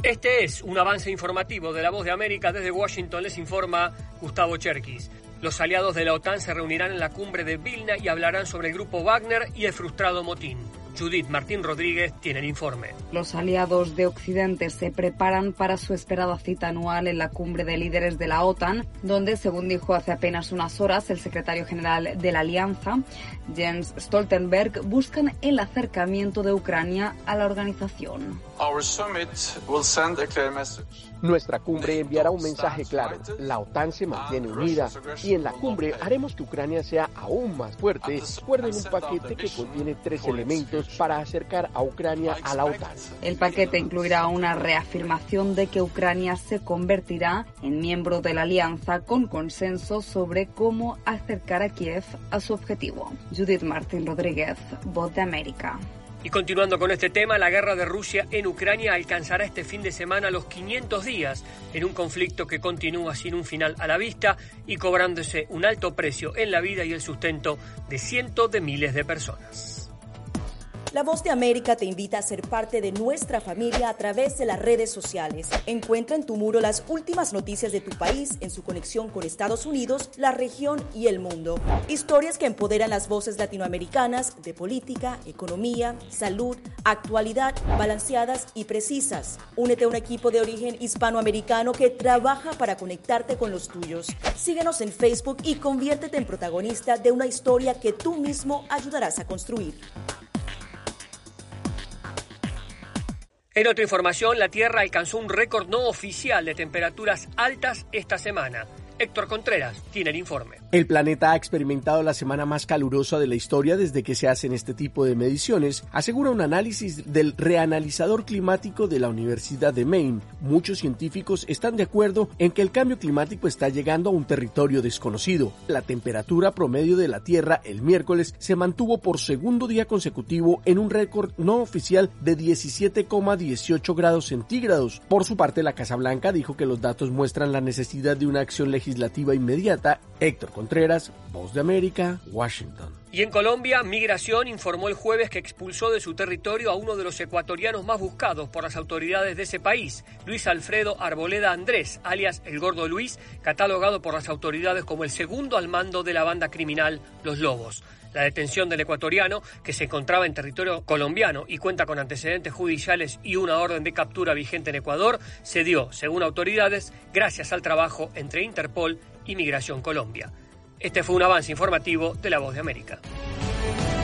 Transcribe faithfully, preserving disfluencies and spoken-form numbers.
Este es un avance informativo de La Voz de América. Desde Washington les informa Gustavo Cherkis. Los aliados de la OTAN se reunirán en la cumbre de Vilna y hablarán sobre el grupo Wagner y el frustrado motín. Judith Martín Rodríguez tiene el informe. Los aliados de Occidente se preparan para su esperada cita anual en la cumbre de líderes de la OTAN, donde, según dijo hace apenas unas horas el secretario general de la alianza, Jens Stoltenberg, buscan el acercamiento de Ucrania a la organización. Nuestra cumbre enviará un mensaje claro. La OTAN se mantiene unida y en la cumbre haremos que Ucrania sea aún más fuerte. Recuerden un paquete que contiene tres elementos para acercar a Ucrania a la OTAN. El paquete incluirá una reafirmación de que Ucrania se convertirá en miembro de la alianza con consenso sobre cómo acercar a Kiev a su objetivo. Judith Martín Rodríguez, Voz de América. Y continuando con este tema, la guerra de Rusia en Ucrania alcanzará este fin de semana los quinientos días en un conflicto que continúa sin un final a la vista y cobrándose un alto precio en la vida y el sustento de cientos de miles de personas. La Voz de América te invita a ser parte de nuestra familia a través de las redes sociales. Encuentra en tu muro las últimas noticias de tu país en su conexión con Estados Unidos, la región y el mundo. Historias que empoderan las voces latinoamericanas de política, economía, salud, actualidad, balanceadas y precisas. Únete a un equipo de origen hispanoamericano que trabaja para conectarte con los tuyos. Síguenos en Facebook y conviértete en protagonista de una historia que tú mismo ayudarás a construir. En otra información, la Tierra alcanzó un récord no oficial de temperaturas altas esta semana. Héctor Contreras tiene el informe. El planeta ha experimentado la semana más calurosa de la historia desde que se hacen este tipo de mediciones, asegura un análisis del reanalizador climático de la Universidad de Maine. Muchos científicos están de acuerdo en que el cambio climático está llegando a un territorio desconocido. La temperatura promedio de la Tierra el miércoles se mantuvo por segundo día consecutivo en un récord no oficial de diecisiete coma dieciocho grados centígrados. Por su parte, la Casa Blanca dijo que los datos muestran la necesidad de una acción legislativa legislativa inmediata. Héctor Contreras, Voz de América, Washington. Y en Colombia, Migración informó el jueves que expulsó de su territorio a uno de los ecuatorianos más buscados por las autoridades de ese país, Luis Alfredo Arboleda Andrés, alias El Gordo Luis, catalogado por las autoridades como el segundo al mando de la banda criminal Los Lobos. La detención del ecuatoriano, que se encontraba en territorio colombiano y cuenta con antecedentes judiciales y una orden de captura vigente en Ecuador, se dio, según autoridades, gracias al trabajo entre Interpol y Migración Colombia. Este fue un avance informativo de La Voz de América.